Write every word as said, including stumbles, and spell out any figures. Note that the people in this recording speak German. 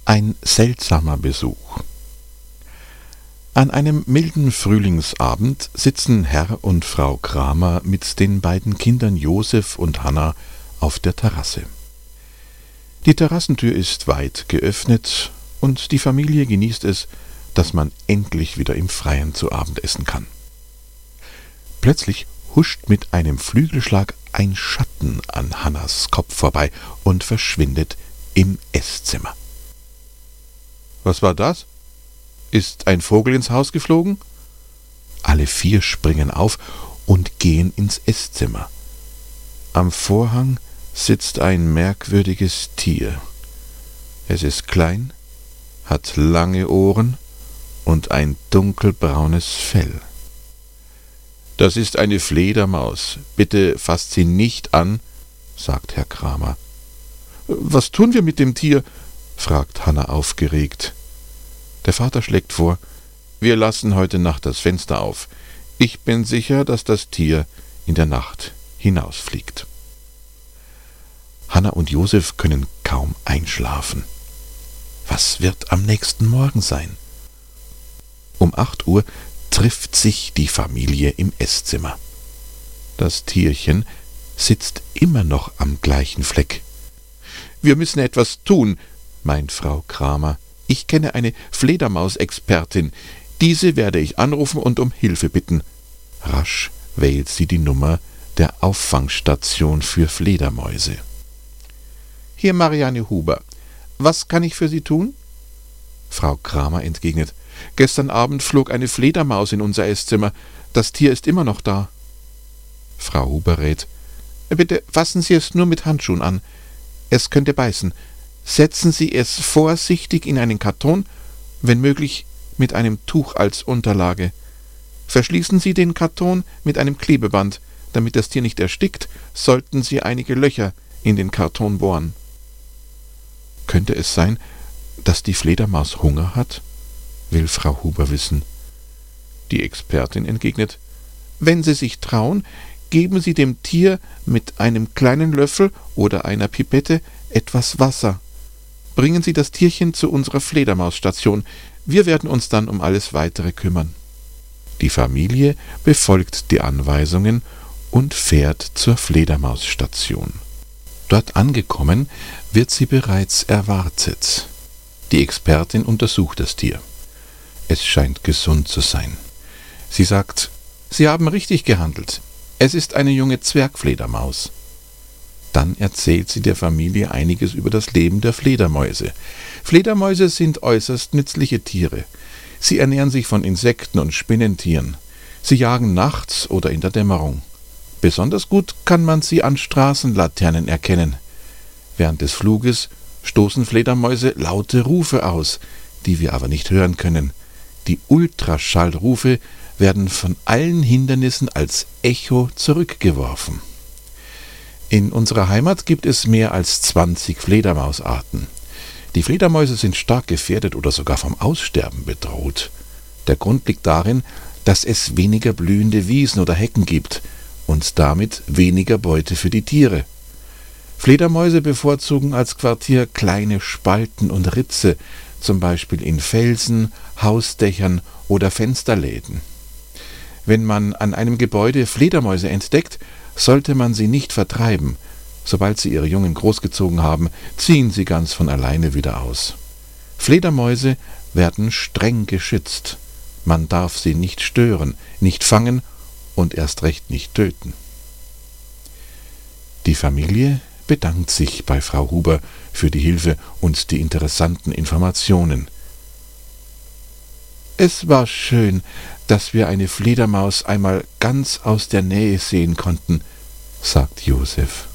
Ein seltsamer Besuch. An einem milden Frühlingsabend sitzen Herr und Frau Kramer mit den beiden Kindern Josef und Hanna auf der Terrasse. Die Terrassentür ist weit geöffnet und die Familie genießt es, dass man endlich wieder im Freien zu Abend essen kann. Plötzlich huscht mit einem Flügelschlag ein Schatten an Hannas Kopf vorbei und verschwindet im Esszimmer. »Was war das? Ist ein Vogel ins Haus geflogen?« Alle vier springen auf und gehen ins Esszimmer. Am Vorhang sitzt ein merkwürdiges Tier. Es ist klein, hat lange Ohren und ein dunkelbraunes Fell. »Das ist eine Fledermaus. Bitte fasst sie nicht an«, sagt Herr Kramer. »Was tun wir mit dem Tier?« fragt Hanna aufgeregt. Der Vater schlägt vor: »Wir lassen heute Nacht das Fenster auf. Ich bin sicher, dass das Tier in der Nacht hinausfliegt.« Hanna und Josef können kaum einschlafen. Was wird am nächsten Morgen sein? Um acht Uhr trifft sich die Familie im Esszimmer. Das Tierchen sitzt immer noch am gleichen Fleck. »Wir müssen etwas tun«, meint Frau Kramer. »Ich kenne eine Fledermausexpertin. Diese werde ich anrufen und um Hilfe bitten.« Rasch wählt sie die Nummer der Auffangstation für Fledermäuse. »Hier Marianne Huber. Was kann ich für Sie tun?« Frau Kramer entgegnet: »Gestern Abend flog eine Fledermaus in unser Esszimmer. Das Tier ist immer noch da.« Frau Huber rät: »Bitte fassen Sie es nur mit Handschuhen an. Es könnte beißen. Setzen Sie es vorsichtig in einen Karton, wenn möglich mit einem Tuch als Unterlage. Verschließen Sie den Karton mit einem Klebeband. Damit das Tier nicht erstickt, sollten Sie einige Löcher in den Karton bohren.« »Könnte es sein, dass die Fledermaus Hunger hat?« will Frau Huber wissen. Die Expertin entgegnet: »Wenn Sie sich trauen, geben Sie dem Tier mit einem kleinen Löffel oder einer Pipette etwas Wasser. Bringen Sie das Tierchen zu unserer Fledermausstation. Wir werden uns dann um alles Weitere kümmern.« Die Familie befolgt die Anweisungen und fährt zur Fledermausstation. Dort angekommen, wird sie bereits erwartet. Die Expertin untersucht das Tier. Es scheint gesund zu sein. Sie sagt: »Sie haben richtig gehandelt. Es ist eine junge Zwergfledermaus.« Dann erzählt sie der Familie einiges über das Leben der Fledermäuse. Fledermäuse sind äußerst nützliche Tiere. Sie ernähren sich von Insekten und Spinnentieren. Sie jagen nachts oder in der Dämmerung. Besonders gut kann man sie an Straßenlaternen erkennen. Während des Fluges stoßen Fledermäuse laute Rufe aus, die wir aber nicht hören können. Die Ultraschallrufe werden von allen Hindernissen als Echo zurückgeworfen. In unserer Heimat gibt es mehr als zwanzig Fledermausarten. Die Fledermäuse sind stark gefährdet oder sogar vom Aussterben bedroht. Der Grund liegt darin, dass es weniger blühende Wiesen oder Hecken gibt und damit weniger Beute für die Tiere. Fledermäuse bevorzugen als Quartier kleine Spalten und Ritze, zum Beispiel in Felsen, Hausdächern oder Fensterläden. Wenn man an einem Gebäude Fledermäuse entdeckt, sollte man sie nicht vertreiben. Sobald sie ihre Jungen großgezogen haben, ziehen sie ganz von alleine wieder aus. Fledermäuse werden streng geschützt. Man darf sie nicht stören, nicht fangen und erst recht nicht töten. Die Familie bedankt sich bei Frau Huber für die Hilfe und die interessanten Informationen. »Es war schön, dass wir eine Fledermaus einmal ganz aus der Nähe sehen konnten«, sagt Josef.